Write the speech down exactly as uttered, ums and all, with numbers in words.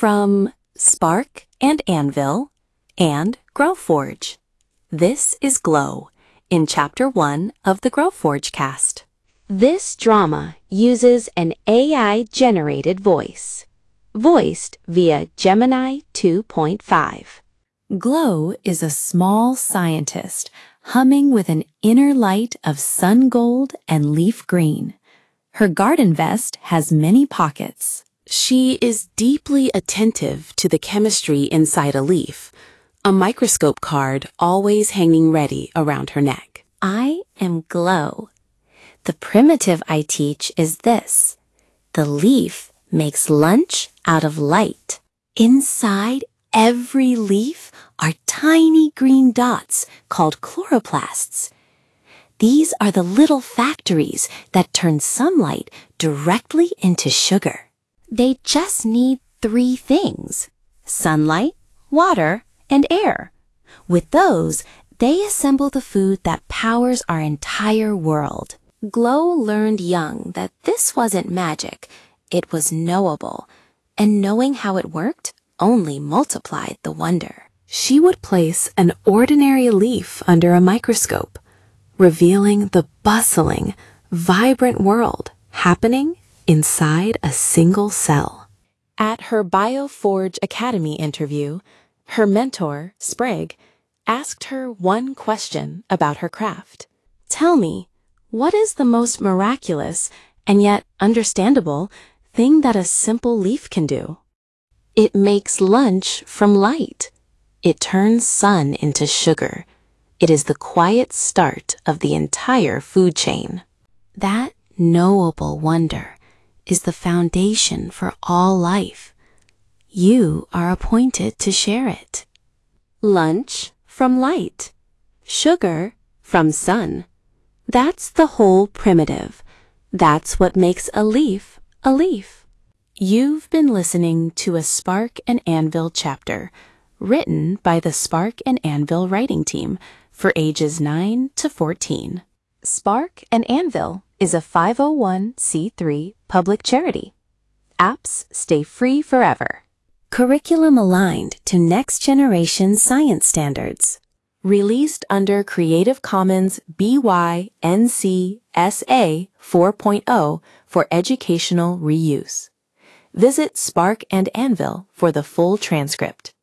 from Spark and Anvil and GrowForge. This is Glow in Chapter one of the GrowForge cast. This drama uses an A I-generated voice, voiced via Gemini two point five. Glow is a small scientist humming with an inner light of sun gold and leaf green. Her garden vest has many pockets. She is deeply attentive to the chemistry inside a leaf, a microscope card always hanging ready around her neck. I am Glow. The primitive I teach is this. The leaf makes lunch out of light. Inside every leaf are tiny green dots called chloroplasts. These are the little factories that turn sunlight directly into sugar. They just need three things: sunlight, water, and air. With those, they assemble the food that powers our entire world. Glow learned young that this wasn't magic, it was knowable, and knowing how it worked only multiplied the wonder. She would place an ordinary leaf under a microscope, revealing the bustling, vibrant world happening inside a single cell. At her BioForge Academy interview, her mentor, Sprig, asked her one question about her craft. Tell me, what is the most miraculous and yet understandable thing that a simple leaf can do? It makes lunch from light. It turns sun into sugar. It is the quiet start of the entire food chain. That knowable wonder is the foundation for all life. You are appointed to share it. Lunch from light. Sugar from sun. That's the whole primitive. That's what makes a leaf a leaf. You've been listening to a Spark and Anvil chapter, written by the Spark and Anvil writing team for ages nine to fourteen. Spark and Anvil is a five oh one c three public charity. Apps stay free forever. Curriculum aligned to next generation science standards. Released under Creative Commons B Y N C S A four point oh for educational reuse. Visit Spark and Anvil for the full transcript.